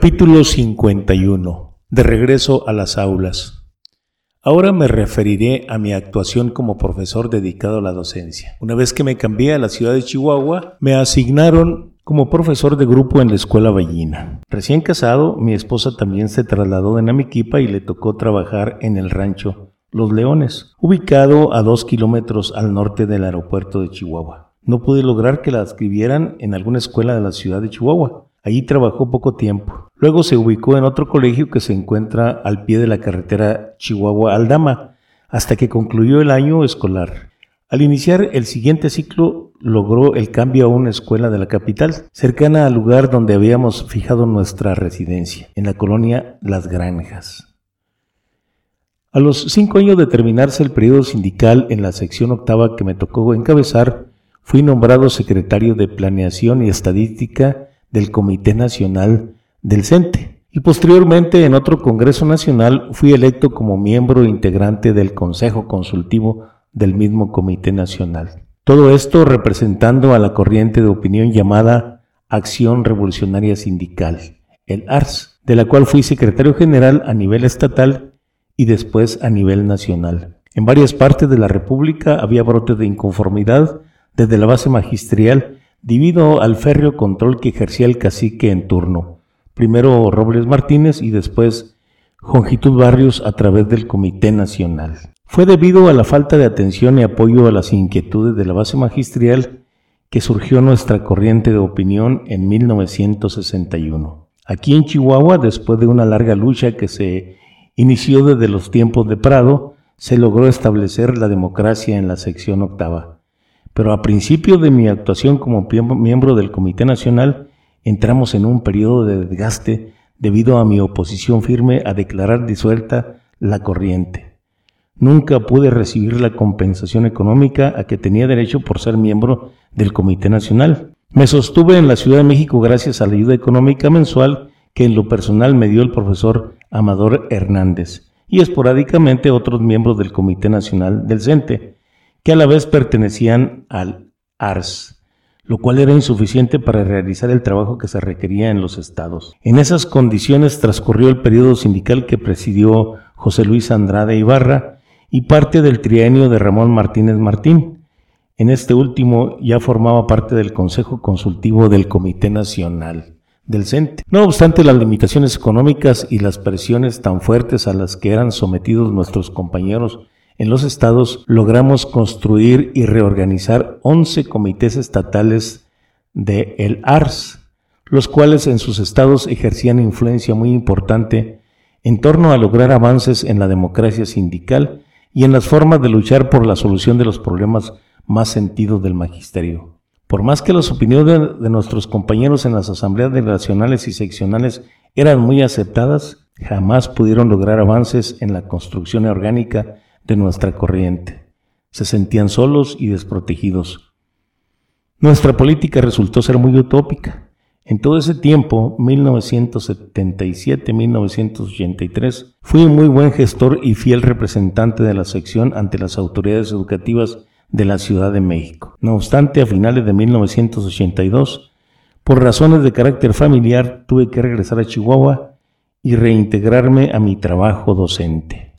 Capítulo 51. De regreso a las aulas. Ahora me referiré a mi actuación como profesor dedicado a la docencia. Una vez que me cambié a la ciudad de Chihuahua, me asignaron como profesor de grupo en la escuela Ballina. Recién casado, mi esposa también se trasladó de Namiquipa y le tocó trabajar en el rancho Los Leones, ubicado a 2 kilómetros al norte del aeropuerto de Chihuahua. No pude lograr que la adscribieran en alguna escuela de la ciudad de Chihuahua. Allí trabajó poco tiempo. Luego se ubicó en otro colegio que se encuentra al pie de la carretera Chihuahua-Aldama, hasta que concluyó el año escolar. Al iniciar el siguiente ciclo, logró el cambio a una escuela de la capital, cercana al lugar donde habíamos fijado nuestra residencia, en la colonia Las Granjas. A los 5 años de terminarse el periodo sindical en la sección octava que me tocó encabezar, fui nombrado secretario de Planeación y Estadística del Comité Nacional del CENTE, y posteriormente en otro Congreso Nacional fui electo como miembro integrante del Consejo Consultivo del mismo Comité Nacional. Todo esto representando a la corriente de opinión llamada Acción Revolucionaria Sindical, el ARS, de la cual fui secretario general a nivel estatal y después a nivel nacional. En varias partes de la República había brotes de inconformidad desde la base magisterial debido al férreo control que ejercía el cacique en turno, primero Robles Martínez y después Jongitud Barrios a través del Comité Nacional. Fue debido a la falta de atención y apoyo a las inquietudes de la base magisterial que surgió nuestra corriente de opinión en 1961. Aquí en Chihuahua, después de una larga lucha que se inició desde los tiempos de Prado, se logró establecer la democracia en la sección octava. Pero a principio de mi actuación como miembro del Comité Nacional, entramos en un periodo de desgaste debido a mi oposición firme a declarar disuelta la corriente. Nunca pude recibir la compensación económica a que tenía derecho por ser miembro del Comité Nacional. Me sostuve en la Ciudad de México gracias a la ayuda económica mensual que en lo personal me dio el profesor Amador Hernández y esporádicamente otros miembros del Comité Nacional del CENTE, que a la vez pertenecían al ARS, lo cual era insuficiente para realizar el trabajo que se requería en los estados. En esas condiciones transcurrió el periodo sindical que presidió José Luis Andrade Ibarra y parte del trienio de Ramón Martínez Martín. En este último ya formaba parte del Consejo Consultivo del Comité Nacional del CENTE. No obstante las limitaciones económicas y las presiones tan fuertes a las que eran sometidos nuestros compañeros en los estados, logramos construir y reorganizar 11 comités estatales de el ARS, los cuales en sus estados ejercían influencia muy importante en torno a lograr avances en la democracia sindical y en las formas de luchar por la solución de los problemas más sentidos del magisterio. Por más que las opiniones de nuestros compañeros en las asambleas delegacionales y seccionales eran muy aceptadas, jamás pudieron lograr avances en la construcción orgánica de nuestra corriente. Se sentían solos y desprotegidos. Nuestra política resultó ser muy utópica. En todo ese tiempo, 1977-1983, fui un muy buen gestor y fiel representante de la sección ante las autoridades educativas de la Ciudad de México. No obstante, a finales de 1982, por razones de carácter familiar, tuve que regresar a Chihuahua y reintegrarme a mi trabajo docente.